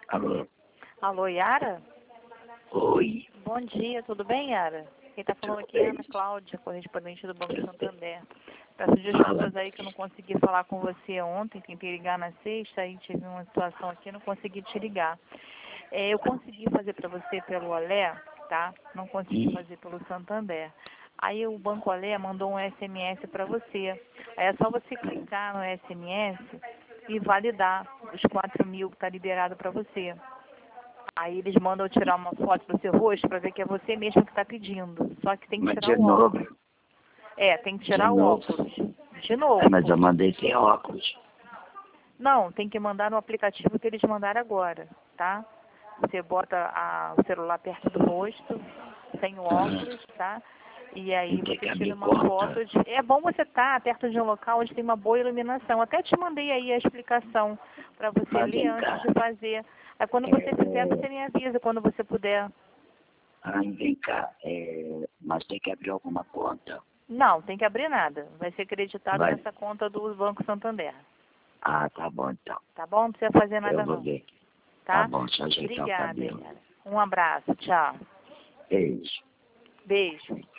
Alô? Alô, Yara? Oi. Bom dia, tudo bem, Yara? Quem está falando aqui é Ana Cláudia, correspondente do Banco Santander. Peço desculpas aí que eu não consegui falar com você ontem, tentei ligar na sexta, aí tive uma situação aqui, não consegui te ligar. Eu consegui fazer para você pelo Olé, tá? Não consegui fazer pelo Santander. Aí o Banco Olé mandou um SMS para você. Aí é só você clicar no SMS e validar os 4.000 que está liberado para você. Aí eles mandam eu tirar uma foto do seu rosto para ver que é você mesmo que está pedindo. Só que tem que Mas tirar de o óculos. novo? Tem que tirar De o novo? óculos. De novo. É, mas eu mandei sem óculos. Não, tem que mandar no aplicativo que eles mandaram agora, tá? Você bota o celular perto do rosto, sem o óculos, tá? E aí E tem você que abrir tira uma conta. foto. É bom você estar perto de um local onde tem uma boa iluminação. Até te mandei aí a explicação para você Mas ler vem antes cá. de fazer. Aí quando você fizer, você me avisa quando você puder. Vem cá. Mas tem que abrir alguma conta. Não, tem que abrir nada. Vai ser acreditado Vai. nessa conta do Banco Santander. Ah, tá bom então. Tá bom? Não precisa fazer nada Eu vou não. ver. Tá Tá? bom, deixa eu ajeitar o Obrigada, cabelo. Yara. Um abraço. Tchau. Beijo. Beijo.